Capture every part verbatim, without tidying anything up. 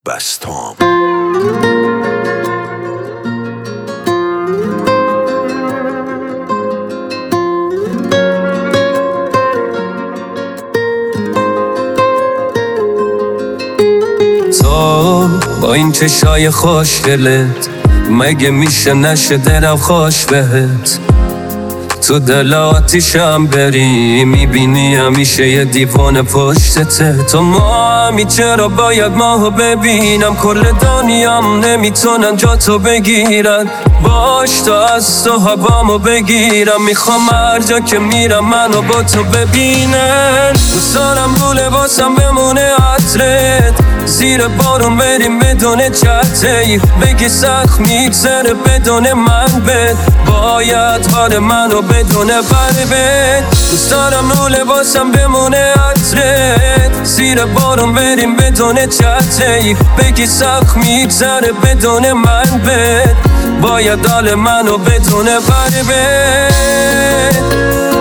بستام. تو با این چشای خوشگلت مگه میشه نشه دلم خوش بهت؟ تو دل آتیشم بری میبینی همیشه یه دیوانه پشتته. تو ماهمی چرا باید ماهو ببینم؟ کل دنیام نمیتونن جا تو بگیرن. باش تا از تو هوامو بگیرم. میخوام هر جا که میرم منو با تو ببینن. دوست دارم رو لباسم بمونه عطرت، زیر بارون بریم بدون چتری. بگی سخت میگذره بدون من بد، باید حال منو بدون قلبت. دوست دارم رو لباسم بمونه عطرت، زیر بارون بریم بدون چتری. بگی سخت میگذره بدون من بد، باید حال منو بدون قلبت.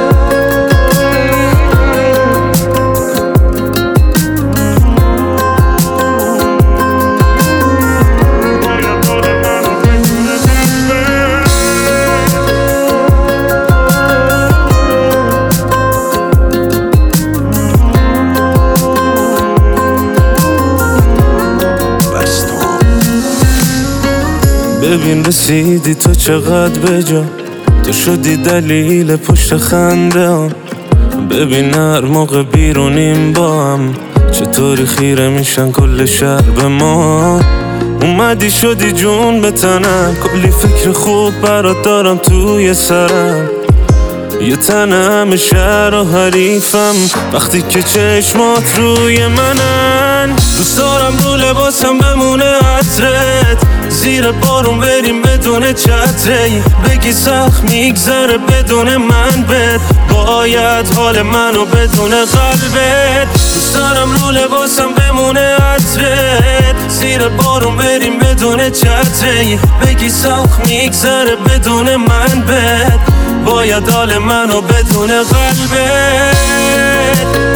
ببین رسیدی تو چقدر بجا، تو شدی دلیل پشت خنده هم. ببین هر موقع بیرونیم با هم چطوری خیره میشن کل شهر به ما. اومدی شدی جون به تنم، کلی فکر خوب برات دارم توی سرم. یه تنم شهر و حریفم وقتی که چشمات روی منن. دوست دارم رو لباسم بمونه عطرت، زیر بارون بریم بدون چتری. بگی سخت میگذره بدون من بد، باید حال منو بدون قلبت. دوست دارم رو لباسم بمونه عطرت، زیر بارون بریم بدون چتری. بگی سخت میگذره بدون من بد، باید حال منو بدون قلبت.